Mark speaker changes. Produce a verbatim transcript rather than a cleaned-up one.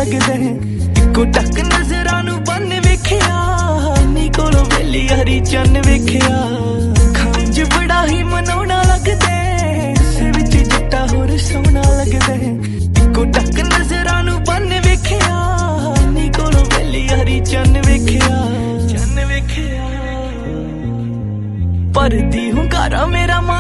Speaker 1: लगदे इको टक नजरां नू बन वेखिया नी कोलों वेली हरी चन वेखिया खांज बड़ा ही मनौना लगदे उस विच जट्टा होर सोहना लगदे इको टक नजरां नू बन वेखिया नी कोलों वेली हरी चन वेखिया चन वेखिया परदी हुंकारा मेरा